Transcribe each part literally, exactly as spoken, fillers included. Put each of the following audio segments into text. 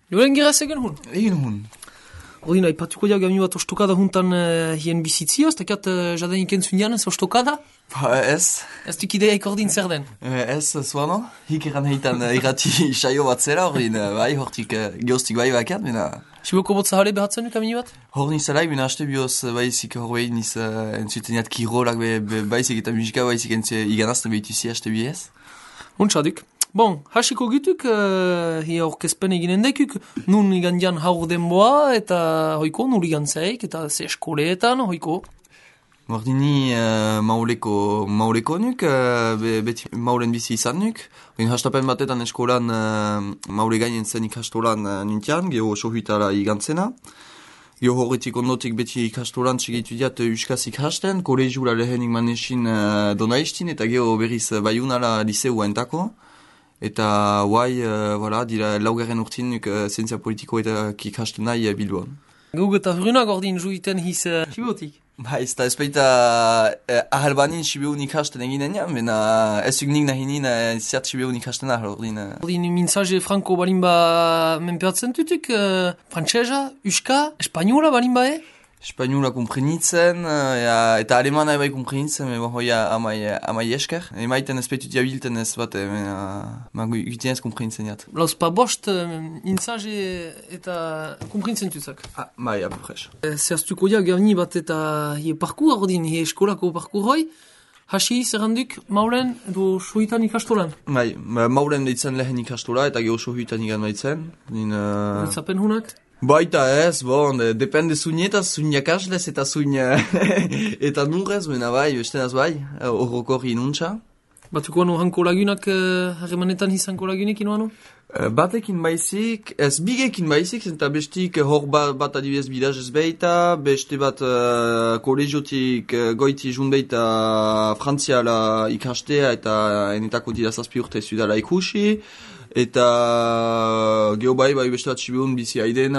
Joren geraz egen hun? Egin hun. Ordin, aipatuko ja gami bat ostokada juntan uh, hien bizitzio, ez dakiat uh, jaden ikentzun janez ostokada? Ba, ez. Ez duk ideaik ordin zer den? Ez, zuano. Hik eran heitan uh, irrati saio bat zera, ordin, uh, bai, hortik uh, geostik bai bakat, bina... Siboko botza hale behatzen duk amini bat? Hor nizalai, bina haste bioz uh, baizik horbein niz uh, entzuteniat kirolak be, be, baizik eta musika baizik entzu iganazten behituzi haste biez. Untsa duk. Bon, hasiko gutuk, uh, hi aurkezpen eginen dekuk, nun igandian haur denboa, eta hoiko, nur igantzaik, eta ze eskoleetan, hoiko. Mordini uh, mauleko, mauleko nuk, uh, be, beti maulen bizi izan nuk. Oin hastapen batetan eskolan uh, maule gainen zen ikastolan uh, nintian, geho sohuitara igantzena. Geho horretik ondotik beti ikastolan txegitu diat uh, uskaz ikasten, kolegiula lehenik manesin uh, donaistin, eta geho berriz uh, baiunala liseua entako. Eta guai, uh, voilà, dira laugarren urtin nuk uh, zientzia politiko eta ikasten nahi uh, bilduan. Guk eta hrunak ordin juiten hiz uh, sibotik. Ba, ez da ez baita uh, ahalbanin sibeun ikasten eginen jan, bena ez nik nahi nina uh, ziat sibeun ikasten ahal ordin. Uh. Ordin minsaje franko balimba menpeatzen tutuk, uh, frantsesa, uska, espainola balimba e? Espainola kumprenitzen, uh, eta alemana ebai kumprenitzen, me hoia amai, amai esker. Emaiten ez petut jabilten ez bat, ma gutien ez kumprenitzen jat. Lauz pa bost, uh, minsaje eta kumprenitzen tutzak? Ah, bai, apufresh. Zehaztuko ja gavni bat eta hi parkour ordin, hi eskolako parkour hoi, hasi zerranduk maulen edo sohitan ikastolan? Bai, maulen deitzen lehen ikastola eta geho sohitan igan baitzen. Uh... Zapen hunak? Baita ez, bon, de, depende zuinetaz, zuiniakaslez eta zuin eta nurrez, bena bai, bestenaz bai, horrokorri nuntza. Batuko anu hanko lagunak, harremanetan uh, izanko lagunek inoanu? Uh, batekin baizik, ez bigekin baizik, eta bestik hor bat, bat adibidez bidaz ez beita, beste bat uh, kolegiotik uh, goiti jun beita frantziala ikastea eta enetako dira zazpi urte zudala ikusi. Eta geho bai, bai beste bat sibeun bizi haidena,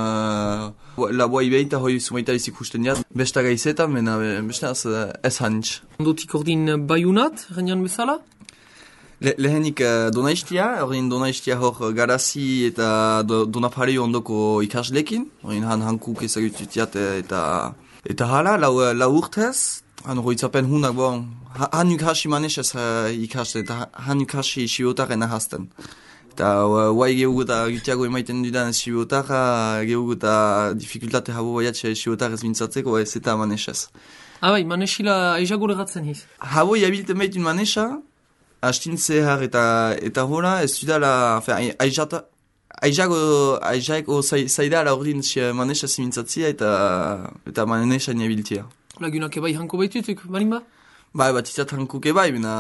uh, laboa ibeita hoi sumaita izik usten diat. Besta gaizetan, bena beste az uh, ez hanitz. Ondotik ordin baiunat, rendian bezala? Le, lehenik uh, donaistia, ordin donaistia hor garazi eta do, donapare ondoko ikaslekin. Ordin han hankuk ezagututiat eta, eta hala, lau, lau urtez. Han roitzapen hunak, bon, hanuk hasi manesez uh, ikasten, eta hanuk hasi siotaren ahazten. Eta guai uh, gehugu eta gutiago emaiten dudan siotara, gehugu eta dificultate habo baiatxe siotarez mintzatzeko, ez eta manesez. Ah bai, manesila aizago legatzen hiz? Habo jabilten behitun manesa, hastintzear eta, eta hola, ez dudala, aizata, aizago, aizago zaidala ordin manesez mintzatzia eta, eta manesez jabiltia. Lagunak ebai hanko baitutuk, balin ba? Bai, bat izat hankuk ebai, bina...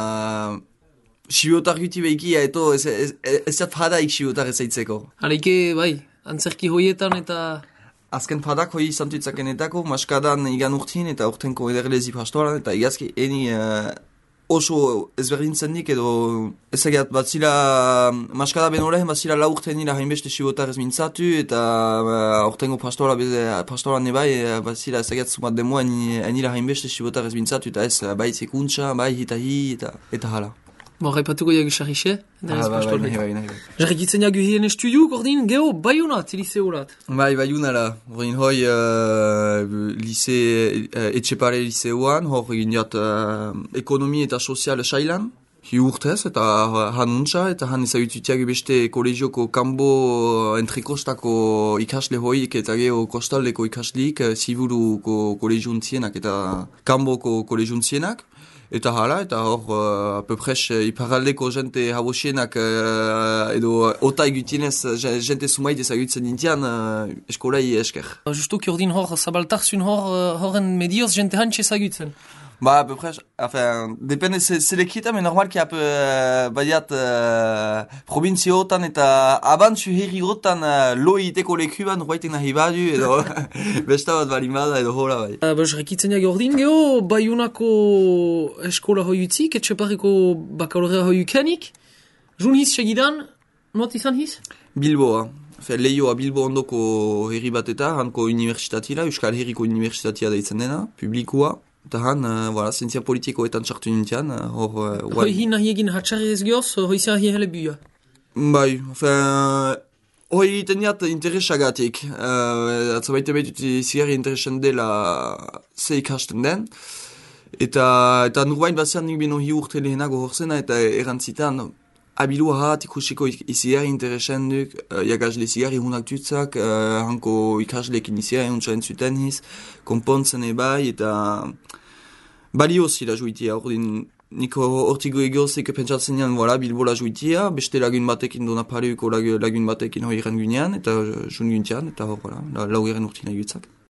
Sibotar guti behikia, eto ez, ez, ez, ez jat fradaik sibotar ezaitzeko. Haleike, bai, antzerki hoietan eta... Azken fradak hoi izantutzakenetako, maskadan igan urtin eta urtenko ederlezi pastoran, eta igazki eni uh, oso ezberdintzen dik, edo ezagat bat zila maskada benoren, bat zila laurten nila hainbeste sibotar ez mintzatu, eta uh, urtenko pastora pastoran ebai, bat zila ezagat zumat demoa nila hainbeste sibotar ez mintzatu, eta ez bai zekuntza, bai hita hi, eta, eta hala. Bon, raipatuko jagu xarrixe? Ah, bai, bai, nahi, bai, nahi. Jarrikitzen jagu hien estudiuk, ordin, geho, baiunat, liseurat? Bai, baiunala. Ordin, hoi, uh, lise, uh, etxepare liseuan, hor egin diat uh, ekonomi eta sozial sailan. Hi urtez, eta hanuntza, eta han ezagututiak beste kolegioko kanbo entrekostako ikasle hoik, eta geho kostaldeko ikaslik, uh, ziburuko kolegiuntzienak eta kanboko kolegiuntzienak. Eta hala, eta hor, uh, apepres, uh, iparaldeko jente habosienak, uh, edo ota egutinez jente sumait ezagutzen dintian, uh, eskolai esker. Justuki ordin hor, zabaltarzun hor, horren medioz jente hantxe ezagutzen. Ba, apepres, enfin, depende selekita, me normalki ap, uh, badiat, uh, provinziotan eta abantzu herriotan uh, loi iteko lekuban, roaitek nahi badu, edo besta bat balimada, edo hola bai. Uh, Baz, rekitzen jak ordin, geho, baiunako eskola hoiutzik, etxepareko bakalorea hoiukanik, jun hiz segidan, not izan hiz? Bilboa. Lehioa Bilbo ondoko herri bat eta, hanko universitatila, Euskal Herriko universitatia deitzen dena, publikoa. Eta han, uh, voilà, zientzia politikoetan txartu nintian, hor... Uh, hoi hi nahi egin hatxarri ez gehoz, hoi zia hi hele buia? Bai, enfin... hoi egiten diat interesagatik. Uh, Atzo baita behitut izigarri interesan dela ze ikasten den. Eta, eta nurbain bazian nik beno hi urte lehenago horzena eta erantzitan abilua hat ikusiko izigarri interesan duk, uh, jakasle izigarri hunak dutzak, uh, hanko ikaslekin izigarri untsa entzuten hiz, konpontzen ebai eta balio zila juitia, ordin niko hortiko egozek pentsatzen nian, voilà, Bilbola juitia, beste lagun batekin dona pareuko lagun batekin hoi iran gunean, eta jun guntian, eta hor, voilà, lau eren urtina gutzak.